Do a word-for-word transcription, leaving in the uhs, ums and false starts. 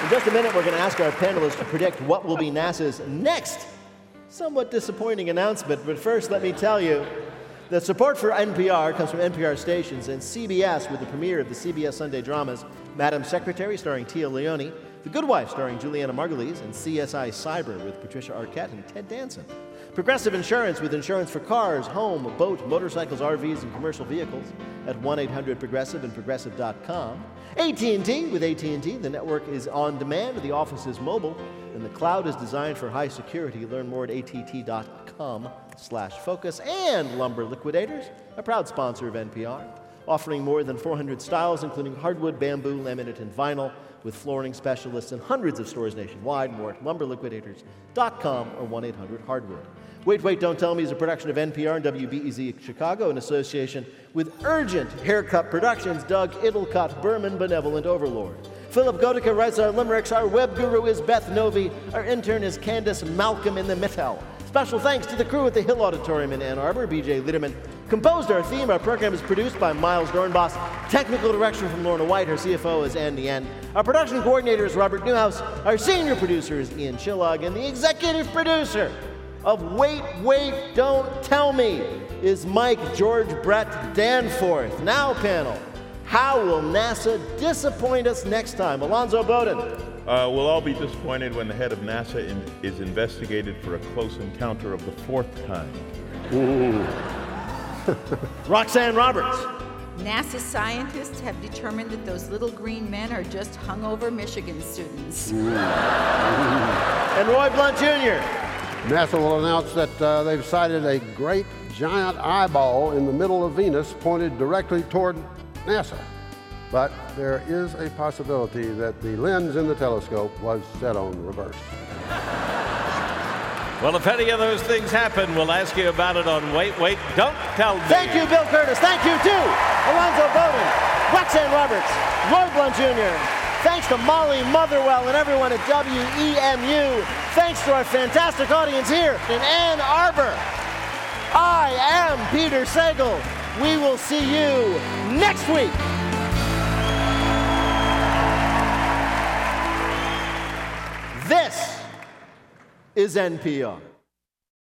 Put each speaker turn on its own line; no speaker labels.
In just a minute, we're going to ask our panelists to predict what will be NASA's next somewhat disappointing announcement. But first, let me tell you that support for N P R comes from N P R stations and C B S with the premiere of the C B S Sunday dramas Madam Secretary, starring Tia Leone, The Good Wife, starring Juliana Margulies, and C S I Cyber with Patricia Arquette and Ted Danson. Progressive Insurance with insurance for cars, home, boat, motorcycles, R Vs, and commercial vehicles at one eight hundred progressive and progressive dot com. A T and T with A T and T. The network is on demand, the office is mobile, and the cloud is designed for high security. Learn more at A T T dot com slash focus. And Lumber Liquidators, a proud sponsor of N P R, offering more than four hundred styles, including hardwood, bamboo, laminate, and vinyl, with flooring specialists in hundreds of stores nationwide. More at lumber liquidators dot com or one eight hundred hardwood. Wait, Wait, Don't Tell Me is a production of N P R and W B E Z Chicago in association with Urgent Haircut Productions, Doug Idelcott Berman, Benevolent Overlord. Philip Godica writes our limericks. Our web guru is Beth Novi. Our intern is Candace Malcolm in the Mittel. Special thanks to the crew at the Hill Auditorium in Ann Arbor. B J Liederman composed our theme. Our program is produced by Miles Dornbos. Technical direction from Lorna White. Her C F O is Ann Nien. Our production coordinator is Robert Newhouse. Our senior producer is Ian Chillog. And the executive producer of Wait, Wait, Don't Tell Me is Mike George Brett Danforth. Now, panel, how will NASA disappoint us next time? Alonzo Bowden.
Uh, we'll all be disappointed when the head of NASA in, is investigated for a close encounter of the fourth kind.
Roxanne Roberts.
NASA scientists have determined that those little green men are just hungover Michigan students.
And Roy Blunt Junior
NASA will announce that uh, they've sighted a great giant eyeball in the middle of Venus pointed directly toward NASA. But there is a possibility that the lens in the telescope was set on reverse.
Well, if any of those things happen, we'll ask you about it on Wait, Wait, Don't Tell Me.
Thank you, Bill Curtis. Thank you, too, Alonzo Bowden, Roxanne Roberts, Roy Blunt Junior Thanks to Molly Motherwell and everyone at W E M U. Thanks to our fantastic audience here in Ann Arbor. I am Peter Sagal. We will see you next week. This is N P R.